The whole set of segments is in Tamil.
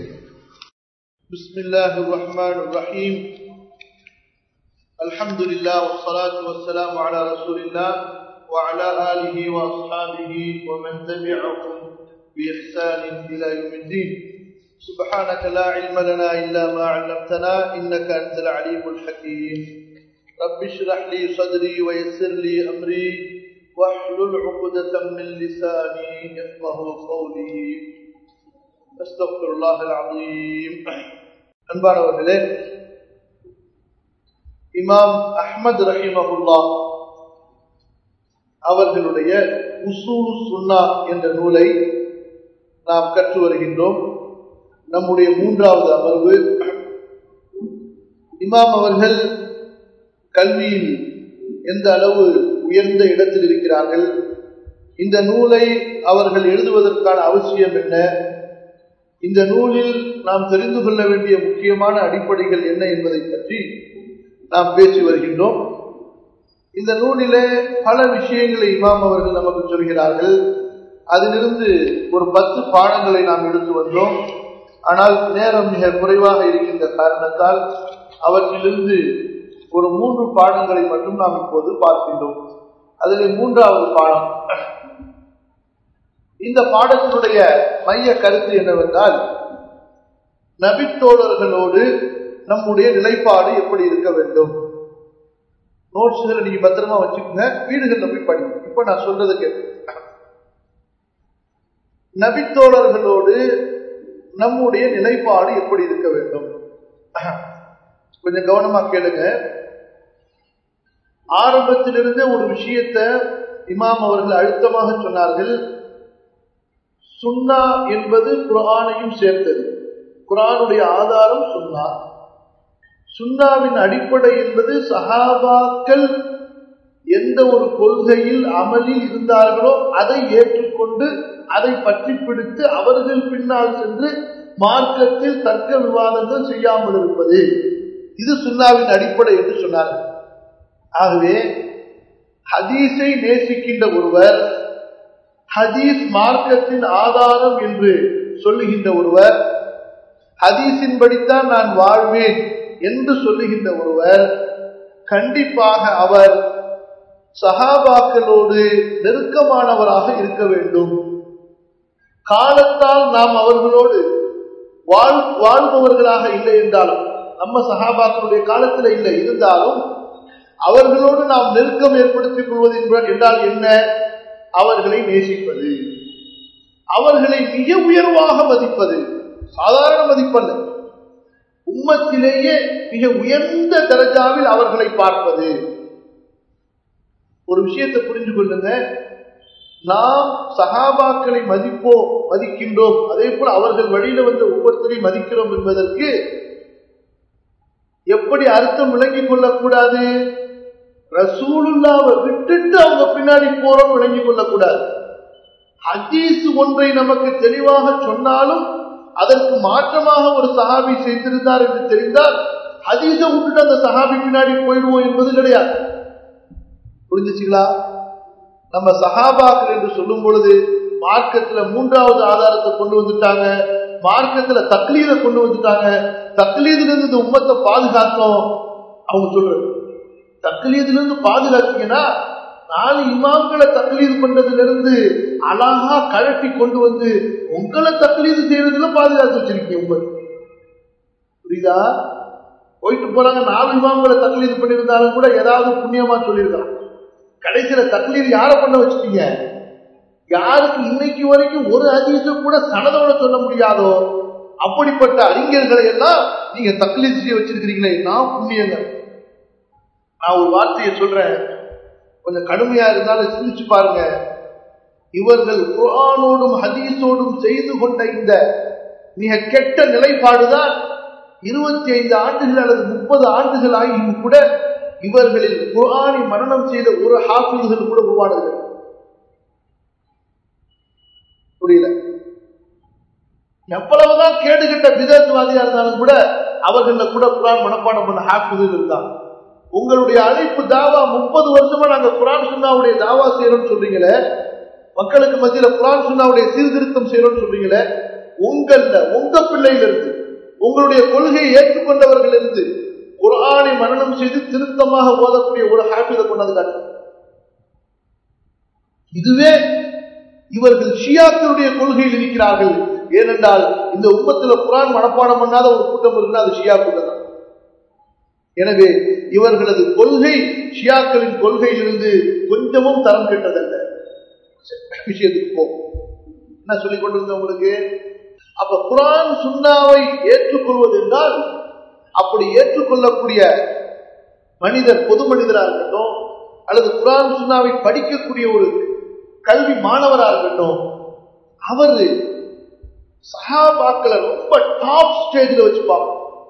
بسم الله الرحمن الرحيم الحمد لله والصلاة والسلام على رسول الله وعلى آله وأصحابه ومن تبعهم بإحسان إلى يوم الدين سبحانك لا علم لنا إلا ما علمتنا إنك أنت العليم الحكيم رب اشرح لي صدري ويسر لي أمري واحلل عقدة من لساني يفقهوا قولي أستغفر الله العظيم. அன்பானவர்களே, இமாம் அஹ்மத் ரஹிமஹுல்லாஹ் அவர்களுடைய உசூல் சுன்னா என்ற நூலை நாம் கற்று வருகின்றோம். நம்முடைய 3வது அமர்வு. இமாம் அவர்கள் கல்வியில் எந்த அளவு உயர்ந்த இடத்தில் இருக்கிறார்கள், இந்த நூலை அவர்கள் எழுதுவதற்கான அவசியம் என்ன, இந்த நூலில் நாம் தெரிந்து கொள்ள வேண்டிய முக்கியமான அடிப்படைகள் என்ன என்பதை பற்றி நாம் பேசி வருகின்றோம். இந்த நூலிலே பல விஷயங்களை இமாம் அவர்கள் நமக்கு சொல்கிறார்கள். அதிலிருந்து ஒரு 10 பாடங்களை நாம் எடுத்து வந்தோம். ஆனால் நேரம் மிக குறைவாக இருக்கின்ற காரணத்தால் அவற்றிலிருந்து ஒரு 3 பாடங்களை மட்டும் நாம் இப்போது பார்க்கின்றோம். அதில் 3வது பாடம். இந்த பாடத்தினுடைய மைய கருத்து என்னவென்றால், நபித்தோழர்களோடு நம்முடைய நிலைப்பாடு எப்படி இருக்க வேண்டும். நோட்ஸ்களை நீங்க பத்திரமா வச்சுக்கோங்க, வீடுகளில் போய் படிங்க. இப்ப நான் சொல்றது கேட்க, நபித்தோழர்களோடு நம்முடைய நிலைப்பாடு எப்படி இருக்க வேண்டும். கொஞ்சம் கவனமா கேளுங்க. ஆரம்பத்திலிருந்தே ஒரு விஷயத்தை இமாம் அவர்கள் அழுத்தமாக சொன்னார்கள். சுன்னா என்பது குர்ஆனையும் சேர்த்தது. குர்ஆனுடைய ஆதாரம் சுன்னா. சுன்னாவின் அடிப்படை என்பது சஹாபாக்கள் எந்த ஒரு கொள்கையில் அமலில் இருந்தார்களோ அதை ஏற்றுக்கொண்டு அதை பற்றி பிடித்து அவர்கள் பின்னால் சென்று மார்க்கத்தில் தர்க்க விவாதங்கள் செய்யாமல் இருப்பது, இது சுன்னாவின் அடிப்படை என்று சொன்னார்கள். ஆகவே ஹதீஸை நேசிக்கின்ற ஒருவர், ஹதீஸ் மார்க்கத்தின் ஆதாரம் என்று சொல்லுகின்ற ஒருவர், ஹதீஸின் படித்தான் நான் வாழ்வேன் என்று சொல்லுகின்ற ஒருவர், கண்டிப்பாக அவர் சஹாபாக்களோடு நெருக்கமானவராக இருக்க வேண்டும். காலத்தால் நாம் அவர்களோடு வாழ்பவர்களாக இல்லை என்றாலும், நம்ம சஹாபாக்களுடைய காலத்தில் இல்லை இருந்தாலும் அவர்களோடு நாம் நெருக்கம் ஏற்படுத்திக் கொள்வது என்றால் என்ன? அவர்களை நேசிப்பது, அவர்களை மிக உயர்வாக மதிப்பது. சாதாரண மதிப்பல்ல, உம்மத்திலேயே மிக உயர்ந்த தரஜாவில் அவர்களை பார்ப்பது. ஒரு விஷயத்தை புரிஞ்சு கொள்ளுங்க, நாம் சஹாபாக்களை மதிக்கின்றோம், அதே போல அவர்கள் வழியில வந்த ஒவ்வொருத்தரையும் மதிக்கிறோம் என்பதற்கு எப்படி அர்த்தம் விளங்கிக் கொள்ளக்கூடாது? ரசூலுல்லாவை விட்டுட்டு அவங்க பின்னாடி போறோம் விளங்கிக் கொள்ளக்கூடாது. ஹதீஸ் ஒன்றை நமக்கு தெளிவாக சொன்னாலும் அதற்கு மாற்றமாக ஒரு சஹாபி செய்திருந்தார் என்று தெரிந்தால் ஹதீஸை விட்டுட்டு அந்த சஹாபி பின்னாடி போயிடுவோம் என்பது கிடையாது. புரிஞ்சுச்சுங்களா? நம்ம சஹாபாக்கள் என்று சொல்லும் பொழுது மார்க்கத்துல 3வது ஆதாரத்தை கொண்டு வந்துட்டாங்க, மார்க்கத்துல தக்லீதை கொண்டு வந்துட்டாங்க. தக்லீதிலிருந்து இந்த உம்மத்தை பாதுகாத்தோம். அவங்க சொல்றது தக்லீதிலிருந்து பாதுகாத்தீங்கன்னா 4 இமாம்களை தக்லீது பண்றதுல இருந்து அழகா கழட்டி கொண்டு வந்து உங்களை தக்லீது செய்யறதுல பாதுகாத்து வச்சிருக்கீங்க உம்மத்து. புரியுதா? போயிட்டு போறாங்க, 4 இமாம்களை தக்லீது பண்ணியிருந்தாலும் கூட ஏதாவது புண்ணியமா சொல்லியிருக்காங்க. கடைசியில தக்லீது யாரை பண்ண வச்சுட்டீங்க? யாருக்கு இன்னைக்கு வரைக்கும் ஒரு ஹதீஸ கூட சனதோட சொல்ல முடியாதோ அப்படிப்பட்ட அறிஞர்களை எல்லாம் நீங்க தக்லீது செய்ய வச்சிருக்கிறீங்களே, நான் புண்ணியங்கள். நான் ஒரு வார்த்தையை சொல்றேன், கொஞ்சம் கடுமையா இருந்தாலும் சிந்திச்சு பாருங்க. இவர்கள் குர்ஆனோடும் ஹதீஸோடும் செய்து கொண்ட இந்த மிக கெட்ட நிலைப்பாடுதான் 25 ஆண்டுகள் அல்லது 30 ஆண்டுகள் ஆகியும் கூட இவர்களில் குர்ஆனை மனனம் செய்த ஒரு ஹாஃபிஸ்கள் கூட உருவானது புரியல. எவ்வளவுதான் கேடுகட்ட பிதஅத்வாதியா இருந்தாலும் கூட அவர்கள கூட குர்ஆன் மனப்பாடம் பண்ண ஹாஃபிஸ்கள் இருந்தாங்க. உங்களுடைய அழைப்பு தாவா 30 வருஷமா நாங்க குர்ஆன் சுன்னாவுடைய தாவா செய்யறோம்னு சொல்றீங்களே, மக்களுக்கு மத்தியில குர்ஆன் சுன்னாவுடைய சீர்திருத்தம் செய்யறோம்னு சொல்றீங்களே, உங்க பிள்ளையில உங்களுடைய கொள்கையை ஏற்றுக்கொண்டவர்கள் இருந்து குர்ஆனை மனனம் செய்து திருத்தமாக ஓதக்கூடிய ஒரு ஹாஃபிதை கொண்டது காட்டு. இதுவே இவர்கள் ஷியாக்களுடைய கொள்கையில் இருக்கிறார்கள். ஏனென்றால் இந்த உம்மத்தில் குர்ஆன் மனப்பாடம் பண்ணாத ஒரு கூட்டம் இருக்கு, அது ஷியா கூட்டம் தான். எனவே இவர்களது கொள்கை ஷியாக்களின் கொள்கையிலிருந்து கொஞ்சமும் தரம் கெட்டதல்ல. விஷயத்துக்கு போ, என்ன சொல்லிக் கொண்டிருந்த உங்களுக்கு? அப்ப குர்ஆன் சுன்னாவை ஏற்றுக்கொள்வது என்றால் அப்படி ஏற்றுக்கொள்ளக்கூடிய மனிதர், பொது மனிதராக இருக்கட்டும் அல்லது குர்ஆன் சுன்னாவை படிக்கக்கூடிய ஒரு கல்வி மாணவராக இருக்கட்டும், அவர் சஹாபாக்களை ரொம்ப டாப் ஸ்டேஜ்ல வச்சுப்பாங்க.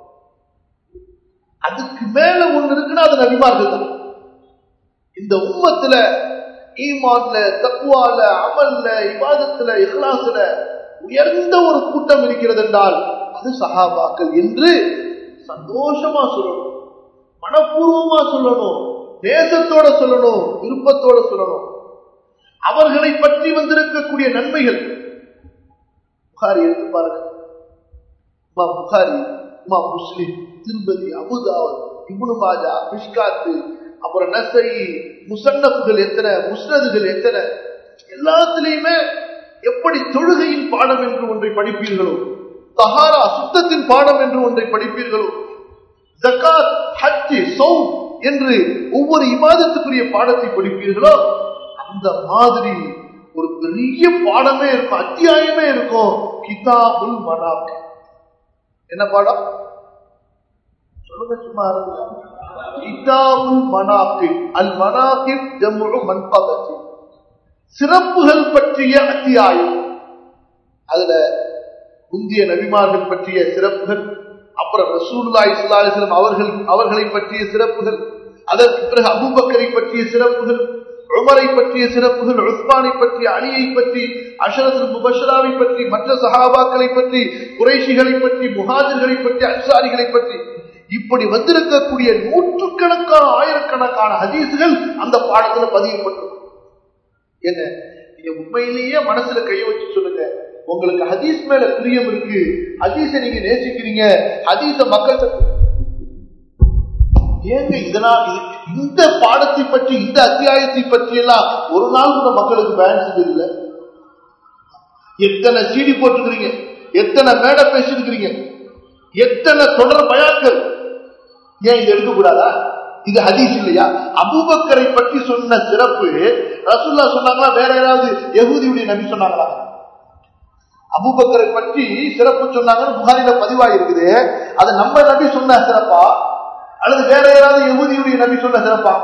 அதுக்கு மேல ஒண்ணு இருக்குன்னா அது நபிமார்கள் தான். இந்த உம்மத்துல ஈமான்ல, தக்வால, அமல்ல, இபாதத்துல, இஹ்லாஸ்ல உயர்ந்த ஒரு கூட்டம் இருக்கிறது என்றால் அது சஹாபாக்கள் என்று சந்தோஷமா சொல்லணும், மனப்பூர்வமா சொல்லணும், தேசத்தோட சொல்லணும், விருப்பத்தோட சொல்லணும். அவர்களை பற்றி வந்திருக்கக்கூடிய நன்மைகள் புகாரி எடுத்து பாருங்க. இமாம் புகாரி, இமாம் முஸ்லிம், திருமதி, அபுதாவத், இப்னு மாஜா, மிஷ்காத்து, அப்புறம் நஸஈ, முஸன்னஃப்கள் எத்தனை, முஸ்னதுகள் எத்தனை, எல்லாத்திலையுமே எப்படி தொழுகையின் பாடம் என்று ஒன்றை படிப்பீர்களோ, தஹாரா சுத்தத்தின் பாடம் என்று ஒன்றை படிப்பீர்களோ, ஜகாத், ஹஜ், ஸௌம் என்று ஒவ்வொரு இபாதத்துக்குரிய பாடத்தை படிப்பீர்களோ, அந்த மாதிரி ஒரு பெரிய பாடமே இருக்கும், அத்தியாயமே இருக்கும். கிதாபுல் மனாகிப். என்ன பாடம் சொல்லுங்க, சும்மா கிதாபுல் மனாகிப். அல் மனாகிப் ஜம்உ மன்கபத், சிறப்புகள் பற்றிய அத்தியாயம். அதுல முந்திய நபிமார்கள் பற்றிய சிறப்புகள், அப்புறம் ரசூலுல்லாஹி ஸல்லல்லாஹு அலைஹி வஸல்லம் அவர்களை பற்றிய சிறப்புகள், அதற்கு பிறகு அபூபக்கரை பற்றிய சிறப்புகள், உமரை பற்றிய சிறப்புகள், உஸ்மானை பற்றி, அலியை பற்றி, அஷரத்துல் முபஷ்ஷராவை பற்றி, மற்ற சஹாபாக்களை பற்றி, குறைஷிகளை பற்றி, முஹாஜிர்களை பற்றி, அன்சாரிகளை பற்றி, இப்படி வந்திருக்கக்கூடிய நூற்றுக்கணக்கான ஆயிரக்கணக்கான ஹதீஸ்கள் அந்த பாடத்துல பதியப்பட்டிருக்கும். என்ன, நீங்க உண்மையிலேயே மனசுல கைய வச்சு சொல்லுங்க, உங்களுக்கு ஹதீஸ் மேல பிரியம் இருக்கு, ஹதீஸை நீங்க நேசிக்கிறீங்க, ஹதீஸ மக்கள் ஏங்க இதனால் இந்த பாடத்தை பற்றி, இந்த அத்தியாயத்தை பற்றி எல்லாம் ஒரு நாள் கூட மக்களுக்கு பேலன்ஸ் இல்லை. எத்தனை சீடி போட்டுக்கிறீங்க, எத்தனை மேடை பேசிருக்கிறீங்க, எத்தனை தொடர் பயாக்கள், ஏன் இது எடுக்கக்கூடாதா? இது ஹதீஸ் இல்லையா? அபூபக்கரை பற்றி சொன்ன சிறப்பு ரசூலுல்லாஹ் சொன்னாங்களா, வேற யாராவது யஹூதியுடைய நபி சொன்னாங்களா? அபூபக்கரை பற்றி சிறப்பு சொன்னாங்கன்னு புகாரில பதிவாயிருக்குது. அது நம்ம நபி சொன்ன சிறப்பா அல்லது வேற யாராவது யஹூதியுடைய நபி சொன்ன சிறப்பா?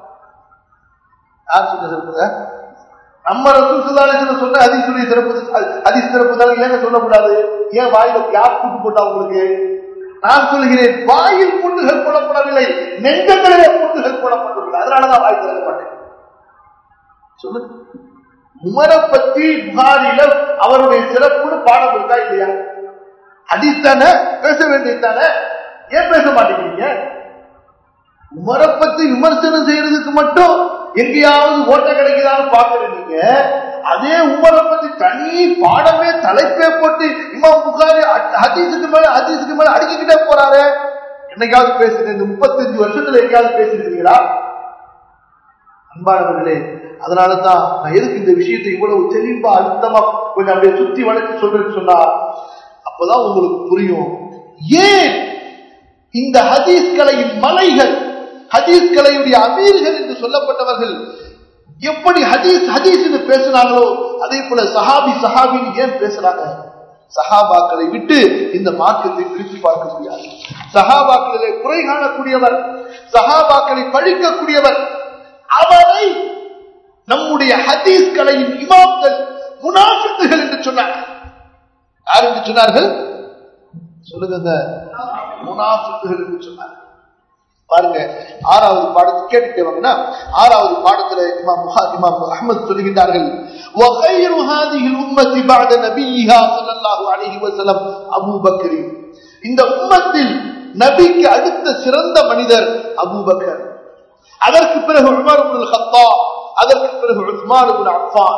யார் சொன்ன சிறப்பு? நம்ம ரசூல் ஸல்லல்லாஹு அலைஹி வஸல்லம் சொன்ன ஹதீஸுடைய சிறப்பு, ஹதீஸ் சிறப்பு தான். ஏன் சொல்லக்கூடாது? ஏன் வாயில கேப் கூட்டு போட்டா உங்களுக்கு? நான் சொல்கிறேன், வாயில் பூண்டுகள் போடப்படவில்லை, நெஞ்சங்களிலே பூண்டுகள் போடப்பட்டுள்ளது. அதனாலதான் வாய் திறக்க மாட்டேன். சொல்லு, உமரை பற்றி புகாரில அவருடைய சிறப்புன்னு பாடம் இருக்கா இல்லையா? ஹதீஸ் தானே, பேச வேண்டியது தானே, ஏன் பேச மாட்டேங்கிறீங்க? உமரை பத்தி விமர்சனம் செய்யறதுக்கு மட்டும் எங்கேயாவது ஓட்ட கிடைக்குதான்னு பாக்குறீங்க. அதே உமரை பத்தி தனி பாடமே, தலைப்பே போட்டு இமாம் புகாரி ஹதீஸுக்கு மேல அடிக்கிட்டே போறாரு. என்னைக்காவது பேசுறேன்? இந்த 35 வருஷத்துல எங்கேயாவது பேசிருக்கீங்களா? அன்பானவர்களே, அதனாலதான் நான் எதுக்கு இந்த விஷயத்தை இவ்வளவு தெளிவா அழுத்தமா கொஞ்சம் அப்படியே சுத்தி வளைச்சு சொல்றேன்னு சொன்னா, அப்பதான் உங்களுக்கு புரியும் ஏன் இந்த ஹதீஸ் கலையின் மலைகள், ஹதீஸ் கலையுடைய அமீர்கள் என்று சொல்லப்பட்டவர்கள் எப்படி ஹதீஸ் பேசினாங்களோ அதே போல சஹாபின்னு ஏன் பேசுறாங்க? சஹாபாக்களை விட்டு இந்த மார்க்கத்தை பிரித்து பார்க்க முடியாது. சஹாபாக்களிலே குறை காணக்கூடியவர், சஹாபாக்களை பழிக்கக்கூடியவர், அவரை நம்முடைய ஹதீஸ் கலையின் இமாம்கள் முனாஃபிக்குகள் என்று சொன்னார்கள். யார் என்று சொன்னார்கள்? சொல்லுங்க, முனாஃபிக்குகள் என்று சொன்னார்கள். பாருங்க, 6வது பாடத்தை கேட்டுட்டே வாங்கன்னா, 6வது பாடத்துல இமாம் அஹ்மத் சொல்லுகிறார்கள், وَخَيْرُ هَذِهِ الْأُمَّةِ بَعْدَ نَبِيِّهَا صلى الله عليه وسلم அபூ பக்கர். இந்த உம்மத்தில் நபிக்கு அடுத்த சிறந்த மனிதர் அபூபக்கர். அதற்கு பிறகு உமர் இப்னு கத்தாப், அதற்கு பிறகு உஸ்மான் இப்னு அஃபான்.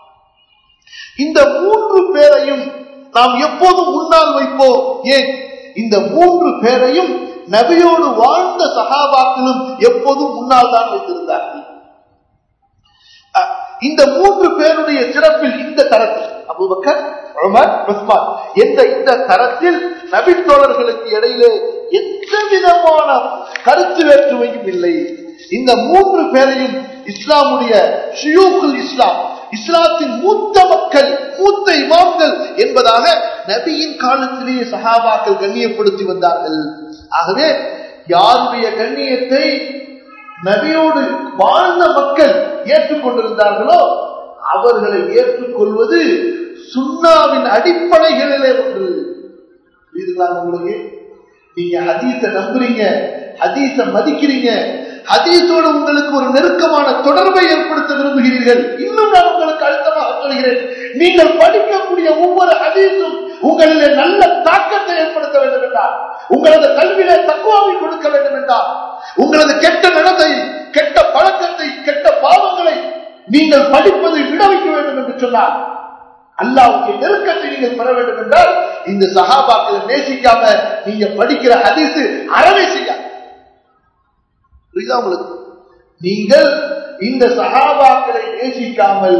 இந்த 3 பேரையும் நாம் எப்போதும் முன்னால் வைப்போம். ஏன்? இந்த 3 பேரையும் நபியோடு வாழ்ந்த சஹாபாக்களும் எப்போதும் முன்னால் தான் வைத்திருந்தார்கள். இந்த 3 பேருடைய சிறப்பில் இந்த தரத்தில் அபூபக்கர், உமர், உஸ்மான் என்ற இந்த தரத்தில் நபி தோழர்களுக்கு இடையிலே எந்த விதமான கருத்து வேற்றுமையும் இல்லை. இந்த 3 பேரையும் இஸ்லாமுடைய ஷியூக்குல் இஸ்லாம், இஸ்லாத்தின் மூத்த மக்கள், மூத்த இமாம்கள் என்பதாக நபியின் காலத்திலேயே சஹாபாக்கள் கண்ணியப்படுத்தி வந்தார்கள். ஆகவே யாருடைய கண்ணியத்தை நபியோடு வாழ்ந்த மக்கள் ஏற்றுக்கொண்டிருந்தார்களோ அவர்களை ஏற்றுக்கொள்வது சுன்னாவின் அடிப்படைகளிலே ஒன்று. இதுதான் உங்களுக்கு, நீங்க ஹதீஸ நம்புறீங்க, ஹதீஸ மதிக்கிறீங்க, ஹதீஸோடு உங்களுக்கு ஒரு நெருக்கமான தொடர்பை ஏற்படுத்த விரும்புகிறீர்கள். இன்னும் நான் உங்களுக்கு அழுத்தமாக சொல்கிறேன், நீங்கள் படிக்கக்கூடிய ஒவ்வொரு ஹதீஸும் உங்களிலே நல்ல தாக்கத்தை ஏற்படுத்த வேண்டும் என்றால், உங்களது கல்வியிலே தக்வாவை கொடுக்க வேண்டும் என்றால், உங்களது கெட்ட நடத்தை, கெட்ட பழக்கத்தை, கெட்ட பாவங்களை நீங்கள் படிப்பதை விடுவிக்க வேண்டும் என்று சொன்னார். அல்லாஹ்வுடைய நெருக்கத்தை நீங்கள் பெற வேண்டும் என்றால் இந்த சஹாபாக்களை நேசிக்காம நீங்க படிக்கிற ஹதீஸ் அறவே செய்யாது. புரியுதா உங்களுக்கு? நீங்கள் இந்த சஹாபாக்களை நேசிக்காமல்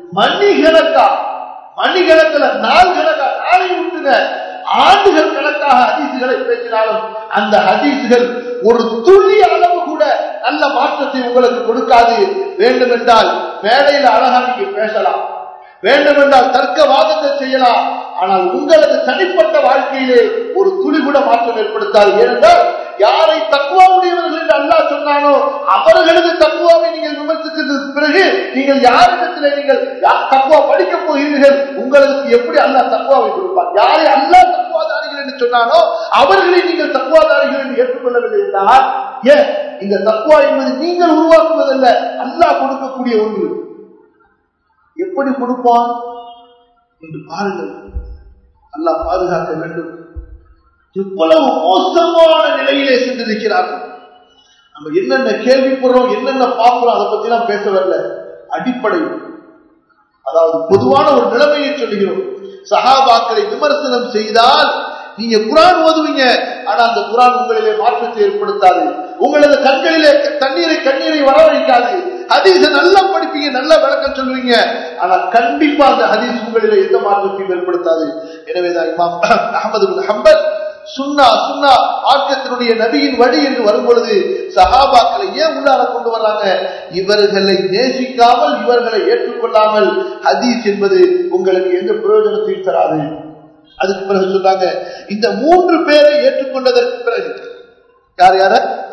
மணிக்கணக்கில் நாள் கணக்காக, நாளை விட்டுங்க, ஆண்டுகள் கணக்காக ஹதீசுகளை பேசினாலும் அந்த ஹதீசுகள் ஒரு துளி அளவு கூட நல்ல மாற்றத்தை உங்களுக்கு கொடுக்காது. வேண்டுமென்றால் மேடையில் அழகா நீங்க பேசலாம், வேண்டுமென்றால் தர்க்கவாதங்கள் செய்யலாம், ஆனால் உங்களது தனிப்பட்ட வாழ்க்கையிலே ஒரு துளி கூட மாற்றம் ஏற்படுத்தாது. ஏனென்றால் யாரை தக்வாவுடையவர்கள் என்று அல்லாஹ் சொன்னானோ அவர்களது தக்வாவை நீங்கள் விமர்சித்ததற்கு பிறகு நீங்கள் யாரிடத்திலே நீங்கள் தக்வா படிக்க போகிறீர்கள், உங்களுக்கு எப்படி அல்லாஹ் தக்வாவை கொடுப்பார்? யாரை அல்லாஹ் தக்வாதாரிகள் என்று சொன்னானோ அவர்களை நீங்கள் தக்வாதாரிகள் என்று ஏற்றுக்கொள்ளவில்லை என்றால், ஏன் இந்த தக்வா என்பது நீங்கள் உருவாக்குவதல்ல, அல்லாஹ் கொடுக்கக்கூடிய ஒன்று. எப்படி கொடுப்பான் என்று பாருங்கள். அல்லாஹ் பாதுகாக்க வேண்டும். இவ்வளவு மோசமான நிலையிலே சென்றிருக்கிறார்கள். நம்ம என்னென்ன கேள்விப்படுறோம், என்னென்ன பார்க்கிறோம், அதை பத்தி எல்லாம் பேச வரல. அடிப்படை, அதாவது பொதுவான ஒரு நிலைமையை சொல்லுகிறோம். சஹாபாக்களை விமர்சனம் செய்தால் நீங்க குர்ஆன் ஓதுவீங்க, ஆனா அந்த குர்ஆன் உங்களிலே மாற்றத்தை ஏற்படுத்தாது, உங்களது கண்களிலே கண்ணீரை வரவழைக்காது. ஹதீஸ நல்லா படிப்பீங்க, நல்ல விளக்கம் சொல்லுவீங்க, ஆனா கண்டிப்பா அந்த ஹதீஸ் உங்களிலே எந்த மாற்றத்தையும் ஏற்படுத்தாது. எனவேதான் இமாம் அஹ்மது பின் ஹம்பல் சுன்னா மார்க்கத்தினுடைய நபியின் வழி என்று வரும்பொழுது சஹாபாக்களை ஏன் உள்ளார கொண்டு வர்றாங்க? இவர்களை நேசிக்காமல், இவர்களை ஏற்றுக்கொள்ளாமல் ஹதீஸ் என்பது உங்களுக்கு எந்த பிரயோஜனத்தையும் தராது. அதுக்கு பிறகு சொன்னாங்க, இந்த 3 பேரை ஏற்றுக்கொண்டதற்கு பிறகு, யார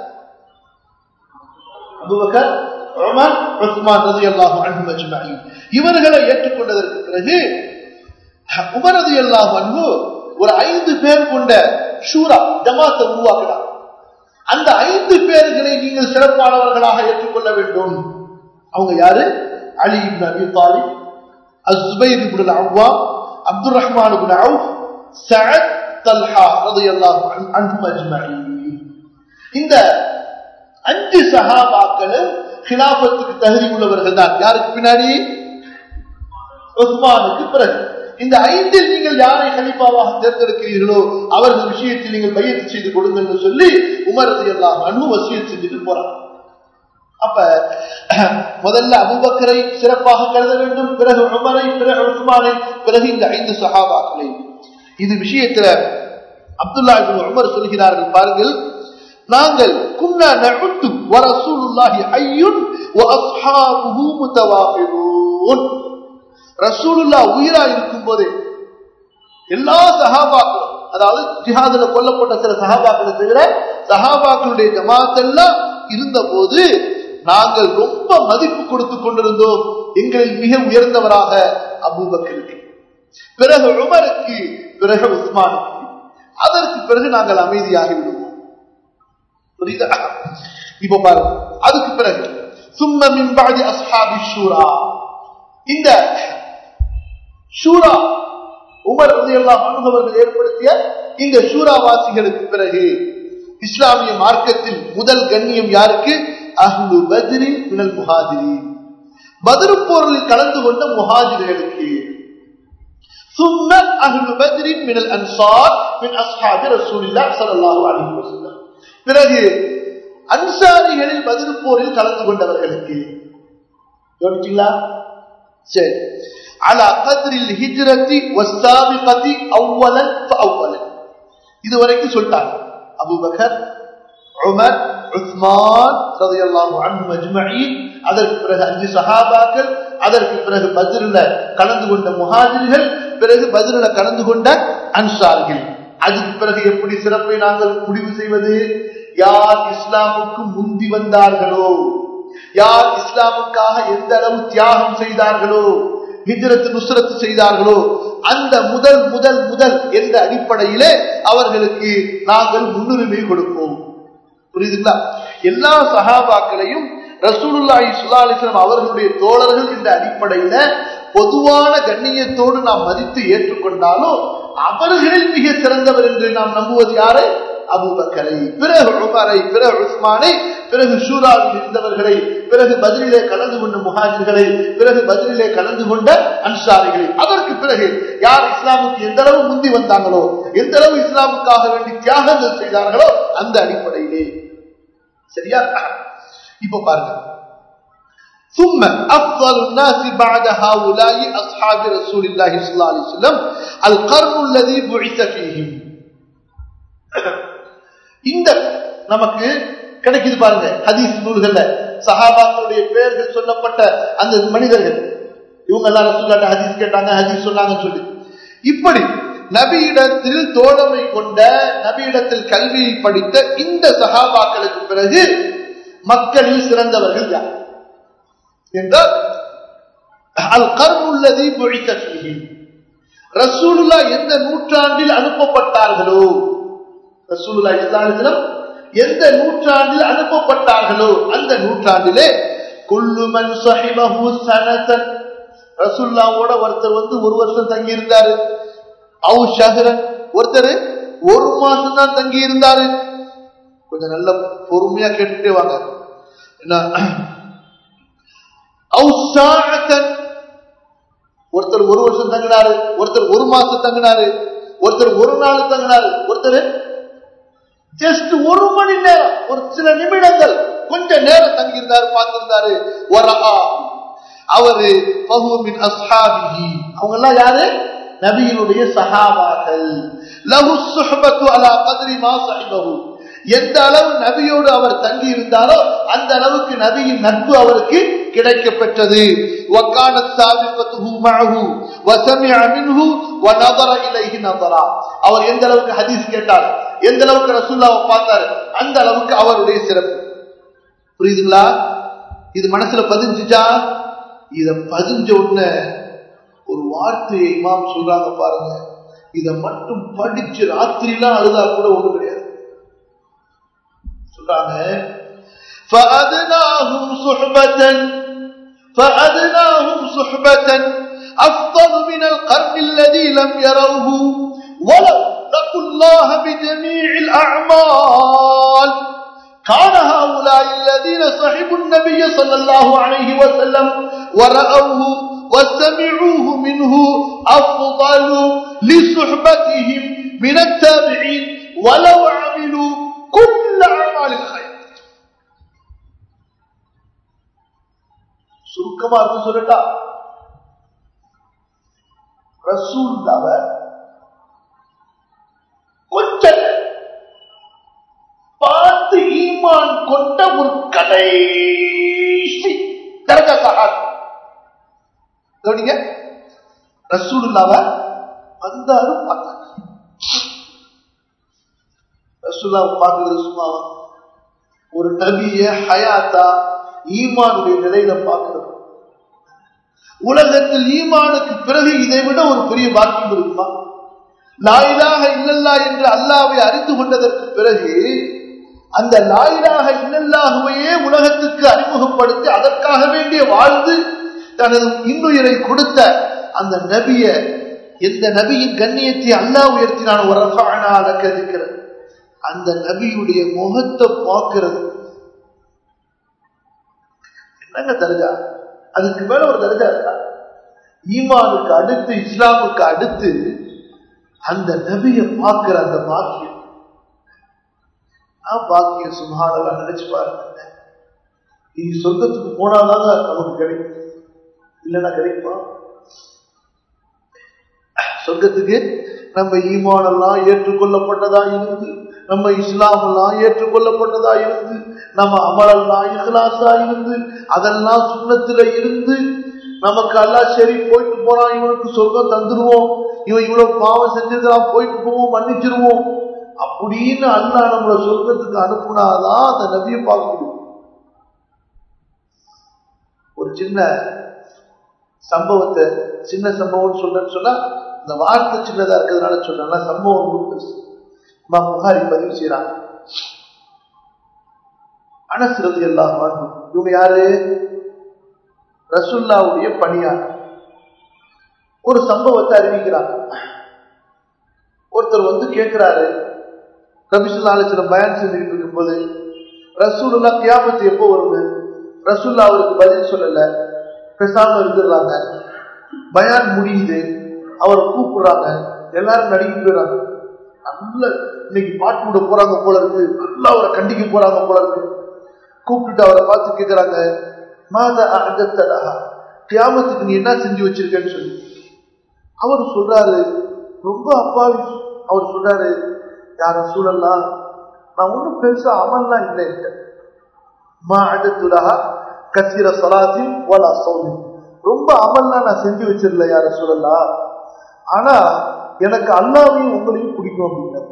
அபூபக்கர், உமர், உஸ்மான் ரலியல்லாஹு அன்ஹும் அஜ்மஈன், இவர்களை ஏற்றுக்கொண்டதற்கு பிறகு உமர் ரலியல்லாஹு அன்ஹு ஒரு 5 பேர் கொண்ட ஷூரா ஜமாத்தை உருவாக்கினார். அந்த 5 பேர்களை நீங்கள் சிறப்பானவர்களாக ஏற்றுக்கொள்ள வேண்டும். அவங்க யாரு? Ali ibn Abi Talib, Zubair ibn Awwam, Abdur Rahman ibn Awf, Saad, Talha ரலியல்லாஹு அன்ஹும் அஜ்மஈன். இந்த 5 சஹாபாக்களும் கிலாஃபத்துக்கு தகுதி உள்ளவர்கள் தான். யாருக்கு பின்னாடி? உஸ்மானுக்கு பிறகு. இந்த 5 நீங்கள் யாரை கலீஃபாவாக தேர்ந்தெடுக்கிறீர்களோ அவர்கள் விஷயத்தில் நீங்கள் பையத்து செய்து கொடுங்கள் என்று சொல்லி உமர் ரலியல்லாஹு அன்ஹு வசியத் செஞ்சுட்டு போறாங்க. அப்ப முதல்ல அபூபக்கரை சிறப்பாக கருத வேண்டும், பிறகு உமரை, பிறகு உஸ்மானை, பிறகு இந்த 5 சஹாபாக்களை. இது விஷயத்துல அப்துல்லாஹ் இப்னு உமர் சொல்கிறார்கள், பாருங்கள், நாங்கள் குன்னா நஉத்து வ ரசூலுல்லாஹி ஹய்யுன் வ அஸ்ஹாபுஹு முத்தவாஃபிரூன். ரசூலுல்லாஹ் உயிரா இருக்கும் போதே எல்லா சஹாபாக்களும், அதாவது ஜிஹாதுல கொல்லப்பட்ட சில சஹாபாக்களை தவிர சஹாபாக்களுடைய ஜமாத் எல்லாம் இருந்த போது நாங்கள் ரொம்ப மதிப்பு கொடுத்து கொண்டிருந்தோம். எங்களில் மிக உயர்ந்தவராக அபூபக்கருக்கு, பிறகு உமருக்கு, பிறகு உஸ்மானுக்கு, அதற்கு பிறகு நாங்கள் அமைதியாகி விடுவோம். புரியுதா? இப்ப பாருங்க, அதுக்கு பிறகு சும்ம மின் பஅதி அஸ்ஹாபி ஷூரா, இந்த ஷூரா உமர் ரலியல்லாஹு அன்ஹு அவர்கள் ஏற்படுத்திய இந்த ஷூராவாசிகளுக்கு பிறகு இஸ்லாமிய மார்க்கத்தில் முதல் கண்ணியம் யாருக்கு? அஹ்லு பத்ரின் மினல் முஹாஜிரின், பத்ர் போரில் கலந்து கொண்ட முஹாஜிர்களுக்கு. ثم أهل بدر من الأنصار من أصحاب رسول الله صلى الله عليه وسلم. பிறகு அன்சாரிகளில் பத்ர் போரில் கலந்து கொண்டவர்களுக்கு கவனிச்சீங்களா? சரி. على قدر الهجرة والسابقة أولا فأولا. இதுவரைக்கும் சொல்லிட்டாங்க. அபூபக்கர், உமர், உஸ்மான் ரலியல்லாஹு அன்ஹும் அஜ்மஈன், அதற்கு பிறகு 5 சஹாபாக்கள், அதற்கு பிறகு பத்ர்ல கலந்து கொண்ட முஹாஜிர்கள், பிறகு பத்ர்ல கலந்து கொண்ட அன்சாரிகள். அதுக்கு பிறகு எப்படி சிறப்பை நாங்கள் முடிவு செய்வது? யார் இஸ்லாமுக்கு முந்தி வந்தார்களோ, யார் இஸ்லாமுக்காக எந்த அளவு தியாகம் செய்தார்களோ, ஹிஜ்ரத் நுஸ்ரத் செய்தார்களோ, அந்த முதல் முதல் முதல் என்ற அடிப்படையிலே அவர்களுக்கு நாங்கள் முன்னுரிமை கொடுப்போம். புரியுதுங்களா? எல்லா சஹாபாக்களையும் ரசூலுல்லாஹி ஸல்லல்லாஹு அலைஹி வஸல்லம் அவர்களுடைய தோழர்கள் என்ற அடிப்படையில பொதுவான கண்ணியத்தோடு நாம் மதித்து ஏற்றுக்கொண்டாலும் அவர்களில் மிக சிறந்தவர் என்று நாம் நம்புவது யாரை? அபூபக்கரை, பிறகு உமரை, பிறகு உஸ்மானை, பிறகு ஷூராவில் இருந்தவர்களை, பிறகு பத்ரிலே கலந்து கொண்ட முஹாஜிர்களை, பிறகு பத்ரிலே கலந்து கொண்ட அன்சாரிகளை. அதற்கு பிறகு யார் இஸ்லாமுக்கு எந்த அளவு முந்தி வந்தாங்களோ, எந்த அளவு இஸ்லாமுக்காக வேண்டி தியாகங்கள் செய்தார்களோ அந்த அடிப்படையிலே. சரியா? இப்ப பாருங்க. ثم أفضل الناس بعد هؤلاء أصحاب رسول الله صلى الله عليه وسلم القرن الذي بعث فيهم. இந்த நமக்கு கிடைக்குது பாருங்க ஹதீஸ் நூல்கள்ல சஹாபாக்களுடைய பெயர்கள் சொல்லப்பட்ட அந்த மனிதர்கள், இவங்க எல்லாம் ரசூலுல்லாஹ் ஹதீஸ் கேட்டாங்க, ஹதீஸ் சொன்னாங்கன்னு சொல்லி, இப்படி நபியிடத்தில் தோழமை கொண்ட, நபியிடத்தில் கல்வியை படித்த இந்த சஹாபாக்களுக்கு பிறகு மக்களில் சிறந்தவர்கள் யார் என்றால் அல் கர்னுல்லதி புஇஸ ஃபீஹி, ரசூலுல்லாஹ் எந்த நூற்றாண்டில் அனுப்பப்பட்டார்களோ, ரசூலுல்லாஹி ஸல்லல்லாஹு அலைஹி வஸல்லம் எந்த நூற்றாண்டில் அனுப்பப்பட்டார்களோ அந்த நூற்றாண்டிலே குல்லு மன் ஸஹிபஹு ஸனதன், ரசூலுல்லாஹ்வோட ஒருத்தர் வந்து ஒரு வருஷம் தங்கி இருந்தாரு, அவு ஷஹரன், ஒருத்தர் ஒரு மாசம் தான் தங்கி இருந்தாரு. கொஞ்சம் நல்ல பொறுமையா கேட்டுட்டே வாங்க. என்ன? அவு ஸாஅத்தன், ஒருத்தர் ஒரு வருஷம் தங்கினாரு, ஒருத்தர் ஒரு மாசம் தங்கினாரு, ஒருத்தர் ஒரு நாள் தங்கினாரு, ஒருத்தர் ஜஸ்ட் ஒரு மணி நேரம், ஒரு சில நிமிடங்கள், கொஞ்ச நேரம் தங்கியிருந்தாரு, பார்த்திருந்தாரு. அவரு ஃபஹுமின் அஸ்ஹாபிஹி, அவங்க எல்லாம் யாரு? நபியினுடைய சஹாபாக்கள். லஹு ஸுஹ்பத்து அலா கத்ரி மா ஸஹிபஹு, எந்த அளவு நபியோடு அவர் தங்கி இருந்தாரோ அந்த அளவுக்கு நபியின் நட்பு அவருக்கு கிடைக்கப் பெற்றது. வகானத் சாபிகத்துஹு மஅஹு வஸமிஅ மின்ஹு வநதர இலைஹி நதரா, அவர் எந்த அளவுக்கு ஹதீஸ் கேட்டார், எந்த அளவுக்கு ரசூலுல்லாஹ்வை பார்த்தார், அந்த அளவுக்கு அவருடைய சிறப்பு. புரியுதுங்களா? இது மனசுல பதிஞ்சுச்சா? இத பதிஞ்ச உடனே ஒரு வார்த்தையை இமாம் சொல்றாங்க பாருங்க, இத மட்டும் படிச்சு ராத்திரிலாம் அழுதா கூட ஒண்ணு கிடையாது. சொல்றாங்க فَأَدْنَاهُمْ صُحْبَةً أَفْضَلُ مِنَ الْقَرْنِ الَّذِي لَمْ يَرَوْهُ وَلَوْ لَقُوا اللَّهَ بِجَمِيعِ الْأَعْمَالِ كَانَ هَؤُلَاءِ الَّذِينَ صَحِبُوا النَّبِيَّ صَلَّى اللَّهُ عَلَيْهِ وَسَلَّمَ وَرَأَوْهُ وَسَمِعُوهُ مِنْهُ أَفْضَلُ لِصُحْبَتِهِمْ مِنَ التَّابِعِينَ وَلَوْ عَمِلُوا كُلَّ أَعْمَالِ الْخَيْرِ. சுருக்கமா அர்த்தம் சொல்லட்டா, ரசூலுல்லாஹ்வை கொஞ்சம் பார்த்து ஈமான் கொண்ட ஒரு கடைசி தரஜா சஹாபி. கவனிங்க, ரசூலுல்லாஹ்வை வந்தாரு, பார்த்தாங்க. ரசூலுல்லாஹ்வை பார்க்கிறது சும்மாவா? ஒரு நபிய ஹயாத்தா ஈமானுடைய நிலையில பார்க்கிறது. உலகத்தில் ஈமானுக்கு பிறகு இதை விட ஒரு பெரிய பாக்கியம் இருக்குமா? லா இலாஹ இல்லல்லாஹ் என்று அல்லாஹ்வை அறிந்து கொண்டதற்கு பிறகு அந்த லா இலாஹ இல்லல்லாஹ்வையே உலகத்துக்கு அறிமுகப்படுத்தி அதற்காக வேண்டிய வாழ்ந்து தனது இன்னுயிரை கொடுத்த அந்த நபிய, எந்த நபியின் கண்ணியத்தை அல்லாஹ் உயர்த்தினான ஒரு ரஃபஅனா லக திக்ர, அந்த நபியுடைய முகத்தை பார்க்கிறது என்னங்க தர்ஜா? அதுக்கு மேல ஒரு தர்ஜா இருக்கா? ஈமானுக்கு அடுத்து, இஸ்லாமுக்கு அடுத்து அந்த நபியை பார்க்கிற அந்த பாக்கியம், பாக்கியம் சுப்ஹானல்லாஹ். நினைச்சு பாருங்க, நீ சொர்க்கத்துக்கு போனாதாங்க நமக்கு கிடைக்கும், இல்லைன்னா கிடைக்குமா? சொர்க்கத்துக்கு நம்ம ஈமானெல்லாம் ஏற்றுக்கொள்ளப்பட்டதா இருந்து, நம்ம இஸ்லாம் எல்லாம் ஏற்றுக்கொள்ளப்பட்டதா இருந்து, நம்ம அமலெல்லாம் இஹ்லாஸா இருந்து, அதெல்லாம் சுன்னத்துல இருந்து, நமக்கு அல்லாஹ் சரி போயிட்டு போறான், இவனுக்கு சொர்க்கம் தந்துருவோம், இவன் இவ்வளவு பாவம் செஞ்சிருக்கிறான், போயிட்டு போவோம், மன்னிச்சிருவோம் அப்படின்னு அல்லாஹ் நம்மளை சொர்க்கத்துக்கு அனுப்புனாதான் அந்த நபியை பார்க்க முடியும். ஒரு சின்ன சம்பவத்தை, சின்ன சம்பவம் சொல்றேன்னு சொன்னா இந்த வார்த்தை சின்னதா இருக்கிறதுனால சொல்றேன், சம்பவம் இமாம் புகாரி பதிவு செய்யறாங்க. அனஸ் ரலியல்லாஹு அன்ஹு, இவங்க யாரு? ரசூலுல்லாஹ்வுடைய பணியாளர். ஒரு சம்பவத்தை அறிவிக்கிறாங்க. ஒருத்தர் வந்து கேட்கிறாரு, நபி ஸல்லல்லாஹு அலைஹி வஸல்லம் பயான் செஞ்சுட்டு இருக்கும்போது, ரசூலுல்லாஹ் கியாமத் எப்போ வருது? ரசூலுல்லாஹ் அவருக்கு பதில் சொல்லல, பேசாம இருந்துடுறாங்க. பயான் முடியுது, அவரை கூப்பிடுறாங்க, எல்லாரும் நடிக்கிட்டு வராங்க. நல்ல இன்னைக்கு பாட்டு விட போறாங்க போல இருக்கு, நல்லா அவரை கண்டிக்க போறாங்க போல இருக்கு. கூப்பிட்டு அவரை பார்த்து கேட்கிறாங்க, மாதா அஅதத்தலஹா, கியாமத்துக்கு நீ என்ன செஞ்சு வச்சிருக்கேன்னு சொல்லி. அவர் சொல்றாரு, ரொம்ப அப்பாவி. அவர் சொல்றாரு, யா ரசூலல்லாஹ், நான் ஒன்னும் பெருசா அமல்லாம் இல்லை, மா அஅதத்துலஹா கஸீர ஸலாத்தின் வலா ஸௌமின், ரொம்ப அமல்லாம் நான் செஞ்சு வச்சிரல யா ரசூலல்லாஹ், ஆனா எனக்கு அல்லாஹ்வையும் உங்களையும் பிடிக்கும் அப்படின்னாரு.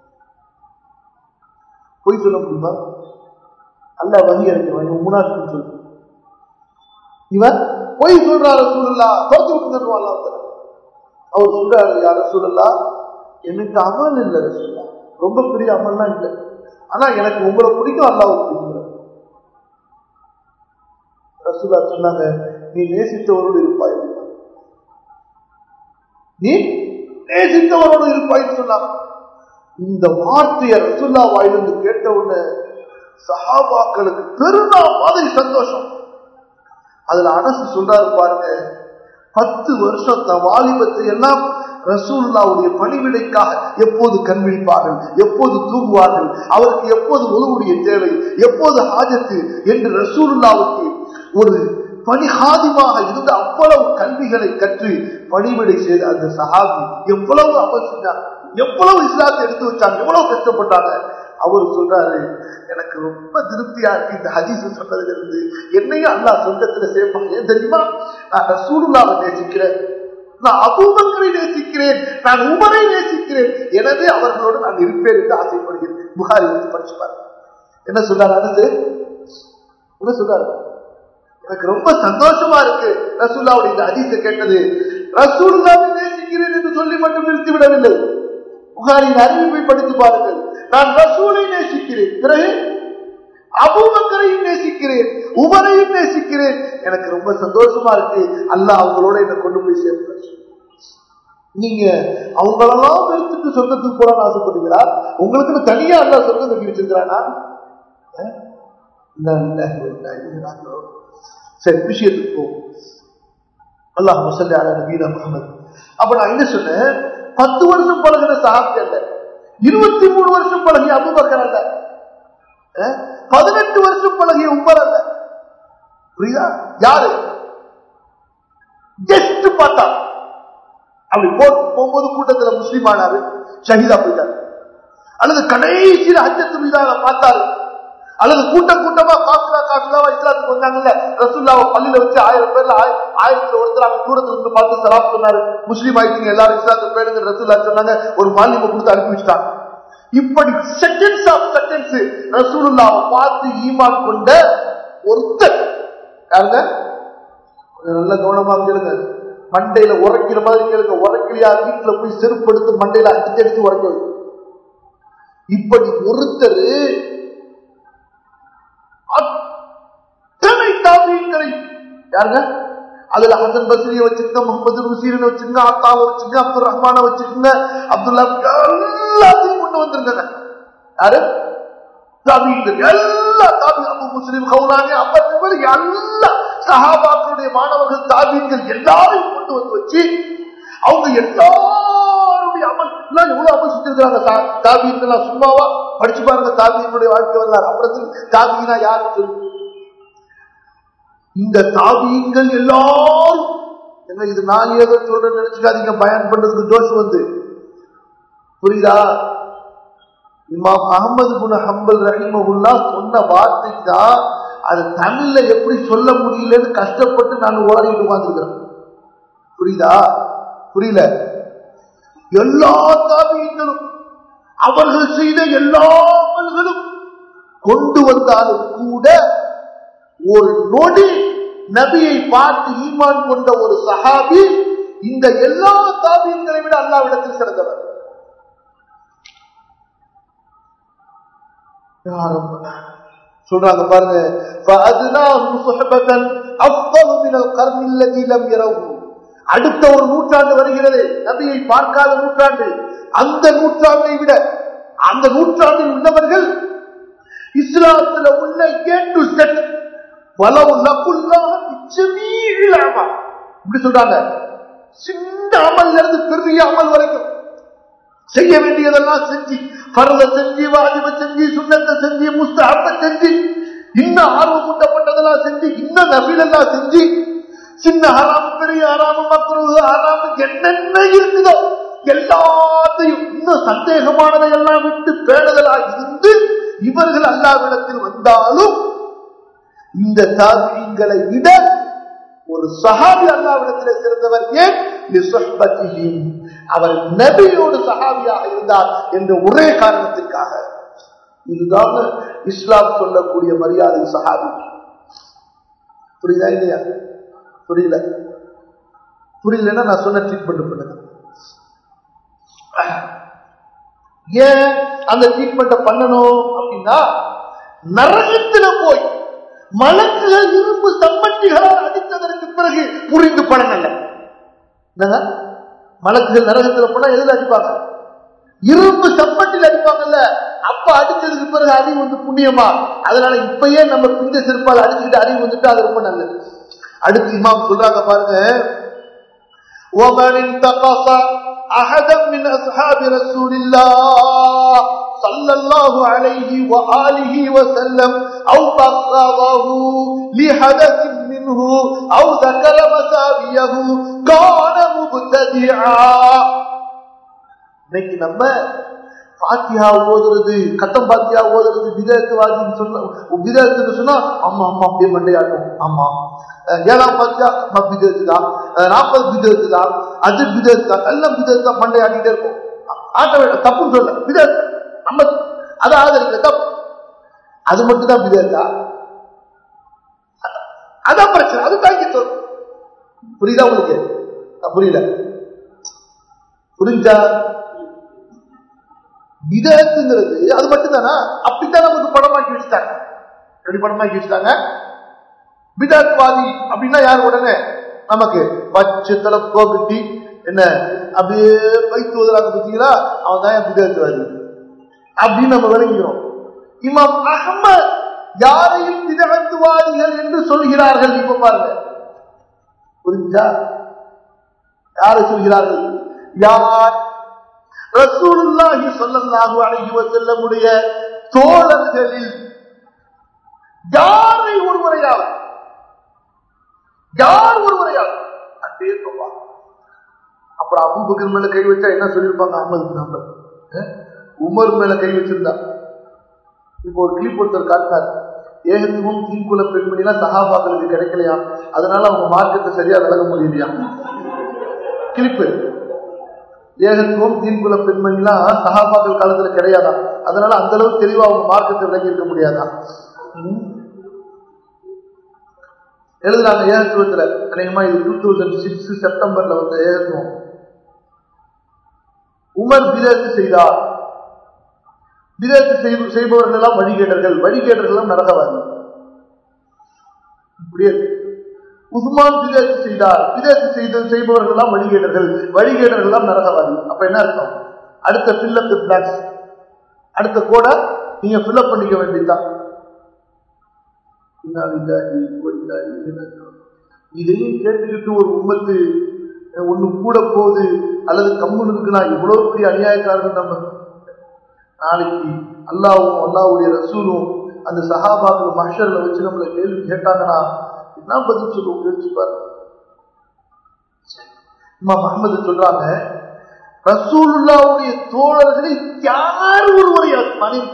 போய் சொல்ல முடியுமா? அல்லாஹ் வகி இறக்குவான், முனாஃபிக்னு சொல்லு. இவன் போய் சொல்றாரு, ரசூலுல்லாஹ் தோத்து விட்டுருவான். அவர் சொல்றாரு, யா ரசூலுல்லாஹ், எனக்கு அமல் இல்லை ரசூலுல்லாஹ், ரொம்ப பெரிய அமல்லாம் இல்லை, ஆனா எனக்கு உங்களை பிடிக்கும், அல்லாஹ்வை பிடிக்கும். ரசூலுல்லாஹ் சொன்னாங்க, நீ நேசித்தவரோடு இருப்பாய், நீ நேசித்தவரோடு இருப்பாய்ன்னு சொன்னாங்க. இந்த வார்த்தையை ரசூலுல்லாஹ் வாயிலிருந்து கேட்ட உடனே சஹாபாக்களுக்கு பெருநா மாதிரி சந்தோஷம். அதுல அனஸ் சொல்றாரு பாருங்க, 10 வருஷம் தன் வாலிபத்தை எல்லாம் ரசூலுல்லாஹ்வுடைய பணிவிடைக்காக எப்போது கண்விழிப்பார்கள், எப்போது தூங்குவார்கள், அவருக்கு எப்போது உதவுடைய தேவை, எப்போது ஹாஜத்து என்று ரசூலுல்லாஹ்வுக்கு ஒரு பணிஹாதிமாக இருந்த அவ்வளவு கல்விகளை கற்று பணிவிடை செய்த அந்த சஹாபி எவ்வளவு அமல் செஞ்சாங்க, எவ்வளவு இஸ்லாத்தை எடுத்து வச்சாங்க, எவ்வளவு கஷ்டப்பட்டாங்க. அவர் சொல்றாரு, எனக்கு ரொம்ப திருப்தியா இருக்கு இந்த ஹதீஸ் சொன்னதுல இருந்து, என்னையும் அல்லாஹ் சொந்தத்துல சேர்ப்பாங்க. ஏன் தெரியுமா? நான் ரசூலுல்லாஹ்வை நேசிக்கிறேன், நான் அபூபக்கரை நேசிக்கிறேன், நான் உமரை நேசிக்கிறேன், எனவே அவர்களோடு நான் இருப்பேன் என்று ஆசைப்படுகிறேன். புகாரி வந்து படிச்சு பாருங்க. என்ன சொல்றாரு? அடுத்து என்ன சொல்றாரு? எனக்கு ரொம்ப சந்தோஷமா இருக்கு ரசூலுல்லாஹ்வுடைய இந்த ஹதீஸை கேட்டது. ரசூலுல்லாஹ்வை நேசிக்கிறேன் என்று சொல்லி மட்டும் நிறுத்திவிடவில்லை. புகாரியின் அறிவிப்பை படித்து பாருங்கள். நான் ரசூலை நேசிக்கிறேன், பிறகு அபூபக்கரையும் நேசிக்கிறேன், உமரையும் நேசிக்கிறேன், எனக்கு ரொம்ப சந்தோஷமா இருக்கு, அல்லாஹ் அவங்களோட என்ன கொண்டு போய் சேர்ப்பார். நீங்க அவங்களெல்லாம் வெறுத்துட்டு சொர்க்கத்துக்கு போறான்னு ஆசைப்படுறீங்களா? உங்களுக்குன்னு தனியா அல்லாஹ் சொர்க்கம் கட்டி வச்சிருக்கிறானா? சரி, விஷயத்துக்கு போகும். அல்லாஹ் ஸல்லல்லாஹு அலைஹி நபியினா முஹம்மது. அப்ப நான் என்ன சொன்னேன், 10 வருஷம் பழகின சஹாபி அல்ல, 23 வருஷம் பழகிய அபூபக்கர் அல்ல, 18 வருஷம் பழகிய உமர் அல்ல. புரியுதா? யாரு? ஜஸ்ட் பார்த்தா அப்படி போகும்போது கூட்டத்தில் முஸ்லீம் ஆனாரு, ஷஹீதா போயிட்டாரு, அல்லது கடைசியில் ஹஜ்ஜத்துல் விதால பார்த்தாரு, அல்லது கூட்டம் கூட்டமா காசுலாவா இஸ்லாத்துக்கு வந்தாங்கல்ல, ரசூலுல்லாஹ் பள்ளியில வச்சு 1000 பேர்ல 1000 ஒருத்தர் அவங்க தூரத்துல இருந்து பார்த்து சலாம் சொன்னாரு, முஸ்லீம் ஆயிட்டீங்க எல்லாரும் இஸ்லாத்துக்கு போயிடுங்க ரசூலுல்லாஹ் சொன்னாங்க, ஒரு மாலிமை கொடுத்து அனுப்பி வச்சுட்டாங்க. இப்படி செகண்ட்ஸ் ஆஃப் செகண்ட்ஸ் ரசூலுல்லாஹ் பார்த்து ஈமான் கொண்ட ஒருத்தர் யாருங்க? நல்ல கவனமா கேளுங்க, மண்டையில உரைக்கிற மாதிரி கேளுங்க. உரைக்கிறியா? வீட்டுல போய் செருப்படுத்து மண்டையில அடிச்சு உரைக்க. இப்படி ஒருத்தர் அத்தனை தாபீன்களை, யாருங்க? அதுல ஹசன் பஸ்ரியை வச்சுக்கங்க, முகமது முசீரனை வச்சுக்கங்க, அத்தாவை வச்சுக்கங்க, அப்துல் ரஹ்மான வச்சுக்கங்க, அப்துல்லா, எல்லாத்தையும் கொண்டு வந்திருக்காங்க. யாரு? தாபீன்கள், எல்லா தாபீன், அபு முஸ்லிம், கௌலானி, அப்ப எல்லா சஹாபாக்களுடைய மாணவர்கள் தாபீன்கள் எல்லாரையும் கொண்டு கொண்டு வந்து வச்சு அவங்க எல்லாருடைய அமல் எவ்வளவு அமல் செஞ்சிருக்கிறாங்க. தாபியீன்கள் சும்மாவா படிச்சு பாருங்க தாபியீனுடைய வாழ்க்கை வரலாறு. அப்புறம் தாபியீனா யாருன்னு சொல்லி இந்த தாபியீன்கள் எல்லாரும் என்ன இது நான் ஏதோ சொல்றேன்னு நினைச்சுக்காதீங்க. பயன் பண்றதுக்கு ஜோஷ் வந்து புரியுதா? இமாம் அஹ்மது பின் ஹம்பல் ரஹிமஹுல்லாஹ் சொன்ன வார்த்தைக்கு தான் அது தமிழ்ல எப்படி சொல்ல முடியலன்னு கஷ்டப்பட்டு நான் ஓடிட்டு உட்கார்ந்துருக்கிறேன். புரியுதா? புரியல? எல்லா தாபியீன்களும் அவர்கள் செய்த எல்லா அமல்களும் கொண்டு வந்தாலும் கூட ஒரு நொடி நபியை பார்த்து ஈமான் கொண்ட ஒரு சஹாபி இந்த எல்லா தாபியீன்களை விட அல்லாஹ்விடத்தில் சிறந்தவர். சொல்றாங்க பாருங்க, அடுத்த ஒரு நூற்றாண்டு வருகிறது, நபியை பார்க்காத நூற்றாண்டு. அந்த நூற்றாண்டை விட அந்த நூற்றாண்டில் உள்ளவர்கள் இஸ்லாத்துல உள்ள A to Z இப்படி சொல்றாங்க. சின்ன அமல் இருந்து பெரிய அமல் வரைக்கும் செய்ய வேண்டியதெல்லாம் செஞ்சு, ஃபர்த செஞ்சு, வாஜிப செஞ்சு, சுன்னத்தை செஞ்சு, முஸ்தஹப்ப செஞ்சு, இன்னும் ஆர்வம் ஊட்டப்பட்டதெல்லாம் செஞ்சு, இன்னும் நஃபில் எல்லாம் செஞ்சு, சின்ன ஹராம், பெரிய ஹராம், மக்ரூஹ் ஹராம் என்னென்ன இருக்குதோ எல்லாத்தையும் இன்னும் சந்தேகமானதை எல்லாம் விட்டு பேணுதலாக இருந்து இவர்கள் அல்லாஹ்விடத்தில் வந்தாலும் இந்த தாபியீன்களை விட ஒரு சஹாபி அல்லாஹ்விடத்தில் சிறந்தவர். ஏன்? அவர் நபியோடு சஹாபியாக இருந்தார் என்ற ஒரே காரணத்திற்காக. இதுதான் இஸ்லாம் சொல்லக்கூடிய மரியாதை சஹாபி. புரியுதா இல்லையா? புரியல? புரியலன்னா நான் சொன்ன ட்ரீட்மெண்ட் பண்ணுங்க. ஏன் அந்த ட்ரீட்மெண்ட் பண்ணணும் அப்படின்னா, நரகத்துல போய் மலக்குகள் இரும்பு சம்மட்டிகளால் அடித்ததற்கு பிறகு புரிந்து பலன் அல்ல. மலக்குகள் நரகத்துல போனா எதுல அடிப்பாங்க? இரும்பு சம்மட்டில் அடிப்பாங்கல்ல. அப்ப அடிச்சதுக்கு பிறகு அறிவு வந்து புண்ணியமா? அதனால இப்பயே நம்ம பிந்த செருப்பால் அடிச்சுக்கிட்டு அறிவு வந்துட்டு அது ரொம்ப நல்லது. அடுத்து இமாம் சொல்றாங்க பாருங்க, وَمَنِ انْتَقَصَ أَحَدًا مِنْ أَصْحَابِ رَسُولِ اللَّهِ صلى الله عليه وآله وسلم أو بغضه لحدث منه أو ذكر مساويه كان مبتدعا. இன்னைக்கு நம்ம பாத்தியா ஓதுறது, கட்டம் பாத்தியா ஓதுறது விதத்துவாதின்னு சொன்னா, விதத்துன்னு சொன்னா ஆமா ஆமா அப்படியே மண்டையாட்டும். ஆமா 7ஆம் பாத்தியா விதத்து தான், 40 விதத்து தான், அது விதத்து தான், எல்லாம் விதத்து தான், மண்டையாடிட்டே இருக்கும். ஆட்ட தப்புன்னு சொல்ல விதத்து நம்ம அதை ஆதரிக்க தப்பு. அது மட்டும் தான் விதத்தா? அதான் பிரச்சனை. அது தாக்கி சொல்லும். புரியுதா உங்களுக்கு? புரியல? புரிஞ்சா? விதத்துங்கிறது அது மட்டும்தானா? அப்படித்தான் நமக்கு படமாக்கி வச்சுட்டாங்க. எப்படி படமாக்கி வச்சுட்டாங்க? விதத்வாதி அப்படின்னா யார்? உடனே நமக்கு பச்சை தலை கோபிட்டி என்ன அப்படியே வைத்து ஓதுறாங்க பார்த்தீங்களா, அவன் தான் விதத்வாதி அப்படின்னு நம்ம விளங்கிறோம். இமாம் அஹ்மத் யாரையும் விதத்வாதிகள் என்று சொல்கிறார்கள். இப்ப பாருங்க, புரிஞ்சா? யாரை சொல்கிறார்கள்? யார்? ரசூலுல்லாஹி ஸல்லல்லாஹு அலைஹி வஸல்லம் உடைய தோழர்களில் யாரை ஒருவரையாவது அப்படியே சொல்லுவாங்க. அப்புறம் அபூபக்கர் மேல கை வச்சா என்ன சொல்லியிருப்பாங்க? அஹ்மத் பின் ஹம்பல். உமர் மேல கை வச்சிருந்தா. இப்போ ஒரு கிளிப் ஒருத்தர் காட்டினார், ஏகத்துவம் தீங்குல பெண்மணிலாம் சஹாபாக்களுக்கு கிடைக்கலையா, அதனால அவங்க மார்க்கத்தை சரியா விளங்க முடியலையா. கிளிப்பு ஏகத்துவம் தீன்குல பெண்மணிலாம் சஹாபாக்கள் காலத்துல கிடையாதா, அதனால அந்த அளவுக்கு தெளிவா அவங்க மார்க்கத்தை விளங்கி இருக்க முடியாதா. எழுதுறாங்க ஏகத்துவத்துல. அநேகமா இது 2006 செப்டம்பர்ல வந்த ஏகத்துவம். உமர் பிதத்து செய்தார். பிதத்து செய்பவர்கள் எல்லாம் வழிகேடர்கள், வழிகேடர்கள் எல்லாம் நரகவாதி. இப்படியே உஸ்மான் பிதத்து செய்தார், பிதத்து செய்பவர்கள் எல்லாம் வழிகேடர்கள், வழிகேடர்கள் எல்லாம் நரகவாதி. அப்ப என்ன அர்த்தம்? அடுத்த ஃபில்லப் பிளாக்ஸ், அடுத்த கோட நீங்க ஃபில்லப் பண்ணிக்க வேண்டியதுதான். இதையும் கேட்டுக்கிட்டு ஒரு உம்மத்து ஒண்ணு கூட போகுது அல்லது கம்முன்னு இருக்குன்னா இவ்வளவு பெரிய அநியாயக்காரர்கள் நம்ம. நாளைக்கு அல்லாஹ்வும் அல்லாஹ்வுடைய ரசூலும் அந்த சஹாபாக்கள் மஹ்ஷர்ல வச்சு நம்மள கேள்வி கேட்டாங்கன்னா என்ன பதில் சொல்லுவோம் யோசிப்பாரு. இமாம் அஹ்மது சொல்றாங்க, ரசூலுல்லாஹ்வுடைய தோழர்களை யார் ஒருவரையாவது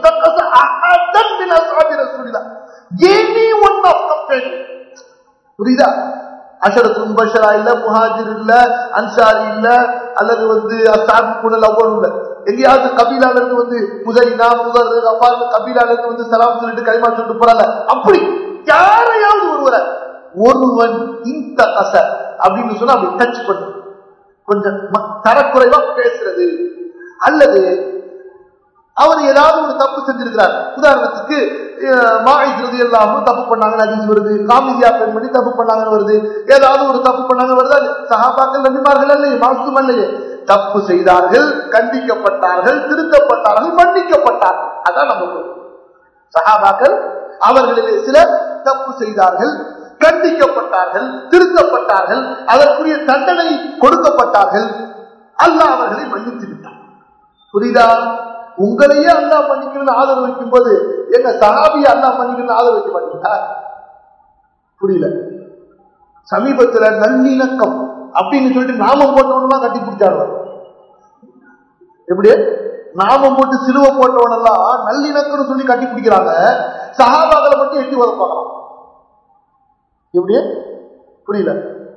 புரியுதா? அஷரத்து முபஷரா இல்ல, முஹாஜிர் இல்ல, அன்சாரி இல்ல, அல்லது அஸ்ஸாபிகுனல் அவ்வல் இல்ல, எங்கேயாவது கபீலால இருந்து முஸைனா முதர் அப்பார்ல கபீலால இருந்து சலாம் சொல்லிட்டு களிமா சொல்லிட்டு போறாங்க. அப்படி யாரையாவது ஒருவன் இந்த கச அப்படின்னு சொன்னா அப்படி டச் பண்ணு, கொஞ்சம் தரக்குறைவா பேசுறது, அல்லது அவர் ஏதாவது ஒரு தப்பு செஞ்சிருக்கிறார். உதாரணத்துக்கு மாயிஸ் ரலியல்லாஹு அன்ஹு தப்பு பண்ணாங்கன்னு ஹதீஸ் வருது, காமிதியா பெண்மணி தப்பு பண்ணாங்கன்னு வருது, ஏதாவது ஒரு தப்பு பண்ணாங்க வருதா? சஹாபாக்கள் நபிமார்கள் அல்லையே, மாசூம் அல்லையே, தப்பு செய்தார்கள், கண்டிக்கப்பட்டார்கள், திருத்தப்பட்டார்கள், மன்னிக்கப்பட்டார்கள். அதான் நமக்கு சஹாபாக்கள் அவர்களிலே சிலர் தப்பு செய்தார்கள், கண்டிக்கப்பட்டார்கள், திருத்தப்பட்டார்கள், அதற்குரிய தண்டனை கொடுக்கப்பட்டார்கள், அல்லாஹ் அவர்களை மன்னித்து விட்டார். புரியுதா? உங்களையே அல்லாஹ் மன்னிக்கணும்னு ஆதரவு வைக்கும் போது எங்க சஹாபியை அல்லாஹ் மன்னிக்கணும்னு ஆதரவு வைக்க மாட்டீங்களா? புரியல. சமீபத்துல நல்லிணக்கம் அப்படின்னு சொல்லிட்டு நாமம் போட்டவனெல்லாம் கட்டி பிடிச்சாரு. எப்படி நாமம் போட்டு சிலுவை போட்டவனெல்லாம் நல்லிணக்கம்னு சொல்லி கட்டி பிடிக்கிறாங்க, சஹாபாக்களை மட்டும் எட்டி வர பார்க்கலாம். எப்படி? புரியல.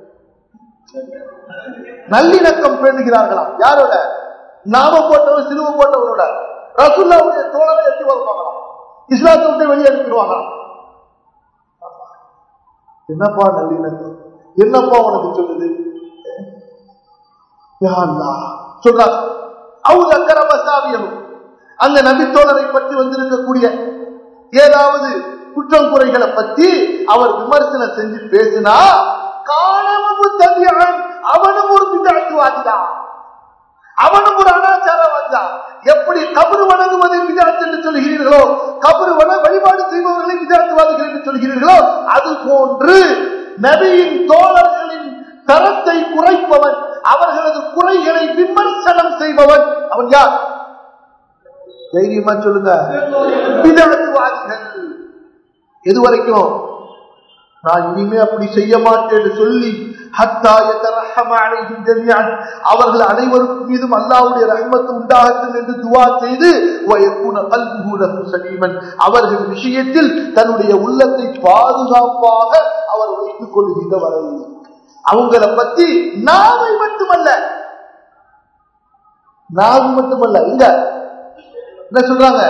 நல்லிணக்கம் பேணுகிறார்களா? யாரோட? நாம போட்டவன் சிலுவை போட்டவனோட. ரசூலுல்லாஹ்வுடைய தோழரை எட்டி வர பார்க்கலாம், இஸ்லாத்தை விட்டு வெளியே அனுப்பிடுவாங்க. என்னப்பா நல்லிணக்கம்? என்னப்பா உனக்கு சொல்லுது? யா அல்லாஹ் சொல்றாங்க, அந்த நபி தோழரை பற்றி வந்திருக்கக்கூடிய ஏதாவது குற்றம் குறைகளை பற்றி அவர் விமர்சனம் செஞ்சு பேசினா அவனும் ஒரு பிதாத்துவாதிதான், அவனும் ஒரு அனாச்சாரவாதிதான். எப்படி கபரு வணங்குவதை பிதாத் என்று சொல்கிறீர்களோ, கபரு வழிபாடு செய்பவர்களை பிதாத்துவாதிகள் என்று சொல்கிறீர்களோ, அது போன்று நபியின் தோழர்களின் தரத்தை குறைப்பவன், அவர்களது குறைகளை விமர்சனம் செய்பவன் அவன் யார்? தைரியமா சொல்லுங்க, பிதஅத்வாதிகள். எதுவரைக்கும்? நான் இனிமே அப்படி செய்ய மாட்டேன் சொல்லி அவர்கள் அனைவருக்கும் மீதும் அல்லாஹ்வுடைய ரஹ்மத் உண்டாகட்டும் என்று துஆ செய்து அவர்கள் விஷயத்தில் தன்னுடைய உள்ளத்தை பாதுகாப்பாக அவர் வைத்துக் கொள்கின்ற வரை அவங்களை பத்தி நாவை மட்டுமல்ல இங்க என்ன சொல்றாங்க,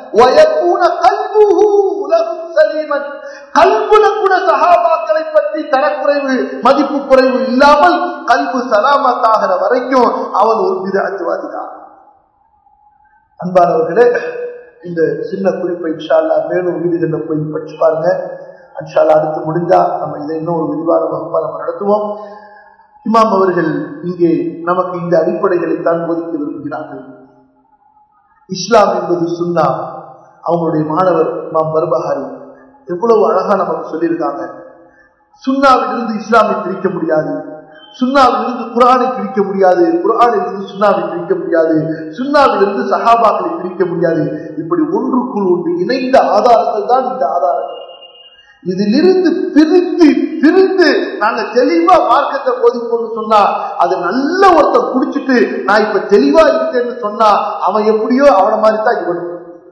கல்புல கூட சஹாபாக்களை பற்றி தரக்குறைவு மதிப்பு குறைவு இல்லாமல் கல்பு சலாமத்தாகிற வரைக்கும் அவன் ஒரு பிதஅத்வாதிதான். அன்பானவர்களே, இந்த சின்ன குறிப்பை இன்ஷா அல்லாஹ் மேலும் வீடுகளில் போய் படிச்சு பாருங்க. இன்ஷா அல்லாஹ் அடுத்து முடிஞ்சா நம்ம இதை இன்னும் ஒரு விரிவான வகுப்பா நம்ம நடத்துவோம். இமாம் அவர்கள் இங்கே நமக்கு இந்த அடிப்படைகளை தான் போதிக்க விரும்புகிறார்கள். இஸ்லாம் என்பது சுன்னா. அவங்களுடைய மாணவர் இமாம் பர்பஹாரி எவ்வளவு அழகா நமக்கு சொல்லியிருக்காங்க. சுன்னாவிலிருந்து இஸ்லாமை பிரிக்க முடியாது, சுன்னாவிலிருந்து குர்ஆனை பிரிக்க முடியாது, குர்ஆனிலிருந்து சுன்னாவை பிரிக்க முடியாது, சுன்னாவிலிருந்து சஹாபாக்களை பிரிக்க முடியாது. இப்படி ஒன்றுக்குள் ஒன்று இணைந்த ஆதாரங்கள் தான் இந்த ஆதாரங்கள். இதிலிருந்து பிரித்து நாங்க தெளிவா மார்க்கத்தை போதிப்போம்னு சொன்னா, அது நல்ல ஒருத்தர் குடிச்சிட்டு நான் இப்ப தெளிவா இருக்கேன்னு சொன்னா அவன் எப்படியோ அவனை மாதிரி தான் இவனும்.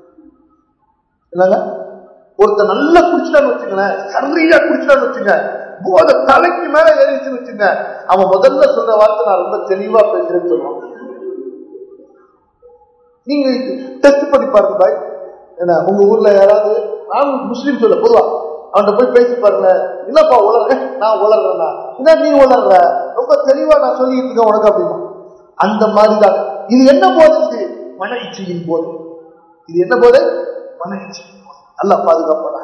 ஒருத்தர் நல்லா குடிச்சிட்டான்னு வச்சுங்களேன், சரியா குடிச்சிட்டான்னு வச்சுங்க, போத தலைக்கு மேல ஏறிச்சுன்னு வச்சுங்க, அவன் முதல்ல சொல்ற வார்த்தை நான் ரொம்ப தெளிவா பேசுறேன்னு சொல்லுவான். நீங்க டெஸ்ட் பண்ணி பாருங்க பாய். ஏன்னா உங்க ஊர்ல யாராவது, நான் முஸ்லீம் சொல்ல பொதுவா அவன்கிட்ட போய் பேசி பாருங்க, என்னப்பா உளர்ற, நான் உளர்றேன்னா என்ன நீ உளர்ற, ரொம்ப தெளிவா நான் சொல்லிட்டு இருக்கேன் உனக்கு அப்படின்னா. அந்த மாதிரிதான் இது. என்ன போது? இது மன இச்சையின் போது. இது என்ன போது? மன இச்சை. அல்ல பாதுகாப்பான.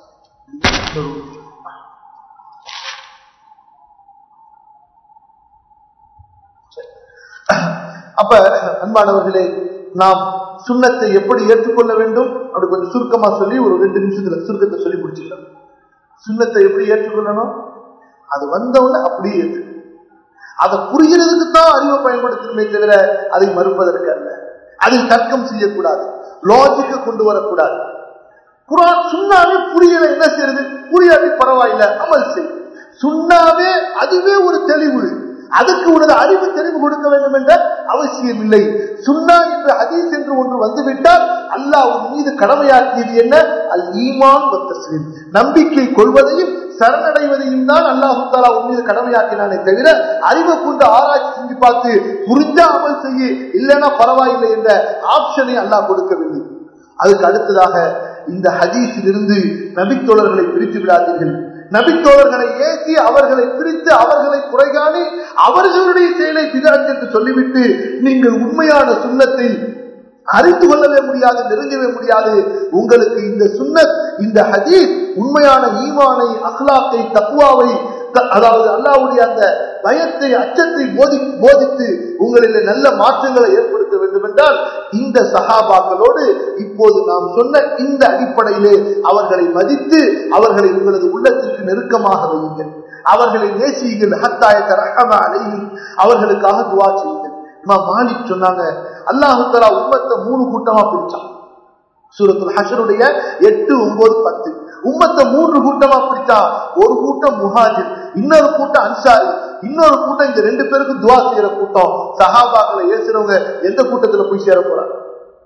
அப்ப அன்பானவர்களே, நாம் சுன்னத்தை எப்படி ஏற்றுக்கொள்ள வேண்டும் அப்படி கொஞ்சம் சுருக்கமா சொல்லி ஒரு 2 நிமிஷத்துல சுருக்கத்தை சொல்லி முடிச்சிடலாம். சுன்னத்தை எப்படி ஏற்றுக்கொள்ளணும்? அது வந்தவுடனே அப்படியே ஏற்று. அதை புரிகிறதுக்கு தான் அறிவை பயன்படுத்தணுமே தவிர அதை மறுப்பதற்கு அல்ல. அதில் தர்க்கம் செய்யக்கூடாது, லாஜிக்க கொண்டு வரக்கூடாது. குர்ஆன் சுன்னாவே புரியல, என்ன செய்யறது? புரியாட்டி பரவாயில்லை, அமல் செய். சுன்னாவே அதுவே ஒரு தெளிவு, அதுக்கு உனது அறிவு தெளிவு கொடுக்க வேண்டும் என்ற அவசியம் இல்லை. சுன்னா என்ற ஹதீஸ் என்று ஒன்று வந்துவிட்டால் அல்லாஹ் உன் மீது கடமையாக்கியது என்ன? அல் ஈமான் வ தஸ்லீம், நம்பிக்கை கொள்வதையும் சரணடைவதையும் தான் அல்லாஹ் தஆலா உன் மீது கடமையாக்கினானே தவிர அறிவை கொண்டு ஆராய்ச்சி செஞ்சு பார்த்து புரிஞ்சா அமல் செய்ய, இல்லைன்னா பரவாயில்லை என்ற ஆப்ஷனை அல்லாஹ் கொடுக்கவில்லை. அதுக்கு அடுத்ததாக இந்த ஹதீஸில் இருந்து நபித்தோழர்களை பிரித்து விடாதீர்கள். நபித்தோழர்களை ஏற்றி அவர்களை பிரித்து அவர்களை குறைகாணி அவர்களுடைய செயலை பிதஅத் என்று சொல்லிவிட்டு நீங்கள் உண்மையான சுன்னத்தை அறிந்து கொள்ளவே முடியாது, நெருங்கவே முடியாது. உங்களுக்கு இந்த சுன்னத், இந்த ஹதீஸ் உண்மையான ஈமானை, அக்லாக்கை, தக்வாவை, அதாவது அல்லாஹ்வுடைய அந்த பயத்தை, அச்சத்தை போதித்து உங்களில் நல்ல மாற்றங்களை ஏற்படுத்த வேண்டும் என்றால் இந்த சஹாபாக்களோடு இப்போது நாம் சொன்ன இந்த அடிப்படையிலே அவர்களை மதித்து அவர்களை உங்களது உள்ளத்திற்கு நெருக்கமாக வையுங்கள், அவர்களை நேசியுங்கள். ஹத்தாயத ரஹம அலைஹிம், அவர்களுக்காக துஆ செய்யுங்கள். இமாம் மாலிக் சொன்னாங்க, அல்லாஹ் தஆலா உம்மத்தை 3 கூட்டமா பிரிச்சான். சூரத்துல் ஹஷ்ருடைய 8, 9, 10 உம்மத்தை 3 கூட்டமா பிரிச்சான். ஒரு கூட்டம் முஹாஜிர், இன்னொரு கூட்டம் அன்சாரி, இன்னொரு கூட்டம் இந்த 2 பேருக்கு துஆ செய்யற கூட்டம். சஹாபாக்களை ஏசுறவங்க எந்த கூட்டத்துல போய் சேர போறாங்க?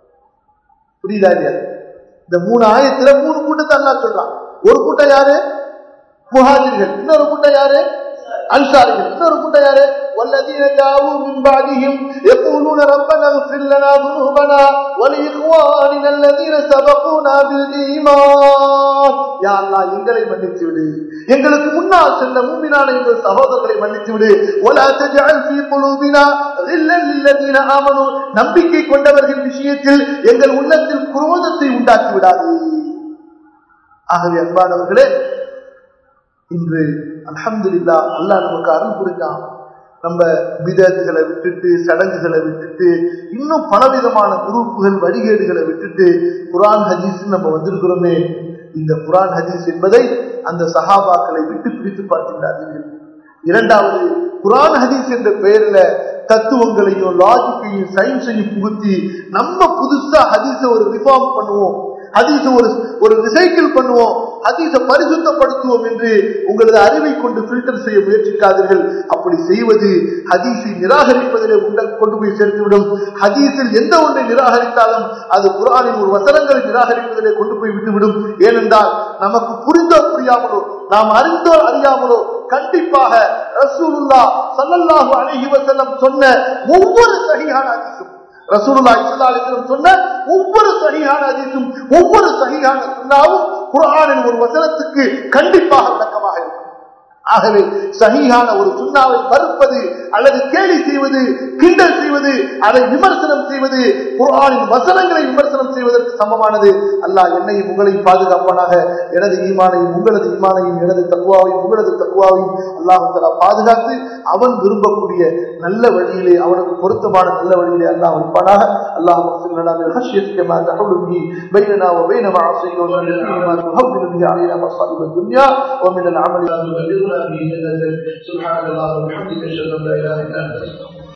புரியுதா இல்லையா? இந்த 3 ஆயத்துல 3 கூட்டத்தை அல்லாஹ் சொல்றான். ஒரு கூட்டம் யாரு? முஹாஜிர்கள். இன்னொரு கூட்டம் யாரு? அன்சாரிகள். இன்னொரு கூட்டம் யாரு? والذين جاءوا من بعدهم يقولون ربنا اغفر لنا ذنوبنا ولإخواننا الذين سبقونا بالإيمان. யா அல்லாஹ் எங்களை மன்னித்து விடு, எங்களுக்கு முன்னால் சென்ற மூமினான எங்கள் சகோதரர்களை மன்னித்து விடு. ولا تجعل في قلوبنا غلا للذين آمنوا, நம்பிக்கை கொண்டவர்கள் விஷயத்தில் எங்கள் உள்ளத்தில் குரோதத்தை உண்டாக்கி விடாதே. ஆகவே அன்பானவர்களே, இன்று அல்ஹம்துலில்லாஹ் அல்லாஹ் நமக்கு அருள் புரிந்தான். நம்ம பிதஅத்துகளை விட்டுட்டு, சடங்குகளை விட்டுட்டு, இன்னும் பலவிதமான குரூப்புகள், வழிகேடுகளை விட்டுட்டு குர்ஆன் ஹதீஸ் நம்ம வந்திருக்கிறோமே. இந்த குர்ஆன் ஹதீஸ் என்பதை அந்த சஹாபாக்களை விட்டு பிரித்து பார்க்கின்றார்கள். இரண்டாவது, குர்ஆன் ஹதீஸ் என்ற பெயர்ல தத்துவங்களையும் லாஜிக்கையும் சயின்ஸையும் புகுத்தி நம்ம புதுசா ஹதீஸ ஒரு ரிஃபார்ம் பண்ணுவோம், ஹதீஸ ஒரு ரிசைக்கிள் பண்ணுவோம், ஹதீஸ பரிசுத்தப்படுத்துவோம் என்று உங்களது அறிவை கொண்டு ஃபில்டர் செய்ய முயற்சிக்காதீர்கள். அப்படி செய்வது ஹதீஸை நிராகரிப்பதிலே கொண்டு போய் சேர்த்துவிடும். ஹதீஸில் எந்த ஒன்றை நிராகரித்தாலும் அது குர்ஆனின் ஒரு வசனங்களை நிராகரிப்பதிலே கொண்டு போய் விட்டுவிடும். ஏனென்றால் நமக்கு புரிந்தோ புரியாமலோ, நாம் அறிந்தோ அறியாமலோ கண்டிப்பாக ரசூலுல்லாஹ் ஸல்லல்லாஹு அலைஹி வஸல்லம் சொன்ன ஒவ்வொரு சஹீஹான ஹதீஸும், ரசூலுல்லாஹி ஸல்லல்லாஹு அலைஹி வஸல்லம் சொன்ன ஒவ்வொரு சஹீஹான ஹதீஸும், ஒவ்வொரு சஹீஹான சுன்னாவும் குர்ஆனின் ஒரு வசனத்துக்கு கண்டிப்பாக விளக்கமாக இருக்கும். ஆகவே சஹீஹான ஒரு சுன்னாவை மறுப்பது அல்லது கேலி செய்வது, கிண்டல் செய்வது, அதை விமர்சனம் செய்வது குர்ஆனின் வசனங்களை விமர்சனம் செய்வதற்கு சமமானது. அல்லாஹ் என்னையும் உங்களையும் பாதுகாப்பானாக. எனது ஈமானையும் உங்களது ஈமானையும், எனது தக்வாவையும் உங்களது தக்வாவையும் அல்லாஹ் தஆலா பாதுகாத்து அவன் விரும்பக்கூடிய நல்ல வழியிலே, அவனுக்கு பொருத்தமான நல்ல வழியிலே அல்லாஹ் வைப்பானாக. அல்லாஹ் மக்ஃபிர் லனா மின் ஹஷ்யத்திக மா தஹுலு பிஹி பைனனா வ பைன மஅசியக வ மின் மா துஹவ்வினு பிஹி அலைனா மஸாலிப துன்யா வ மின் அல்-அமலி سبحان الله وبحمدك اشهد ان لا اله الا انت